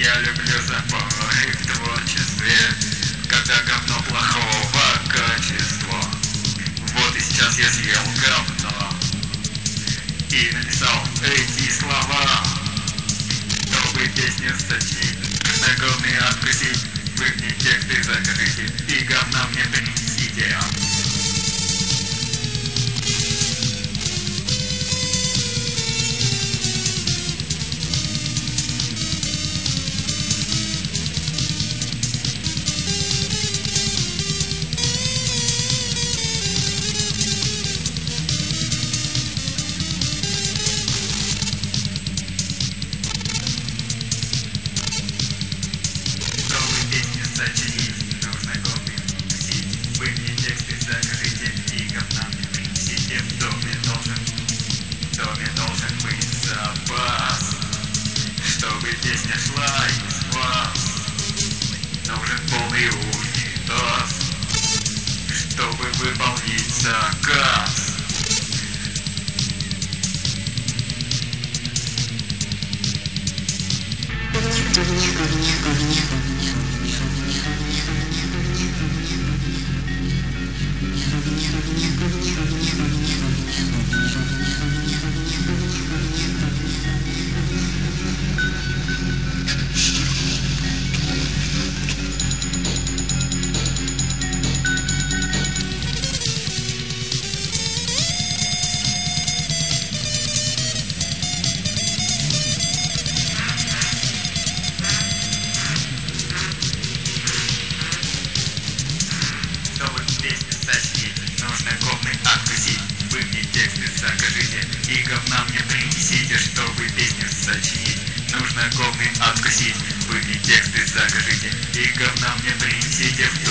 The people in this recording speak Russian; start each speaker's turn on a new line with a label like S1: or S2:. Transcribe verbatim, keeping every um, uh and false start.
S1: Я люблю запой в творчестве, когда говно плохого качества. Вот и сейчас я съел говно и написал эти слова, чтобы песню сочинить, на говны откусить. Вы мне тексты закажите и говна мне принесите. Сочинить нужно говны приносить. Вы мне тексты закажите и говна мне принесите. В доме должен, в доме должен быть запас, чтобы песня шла из вас. Нужен полный унитаз, чтобы выполнить заказ. Нужно говны откусить. Вы мне тексты закажите и говна мне принесите, чтобы песню сочинить. Нужно говны откусить. Вы мне тексты закажите и говна мне принесите.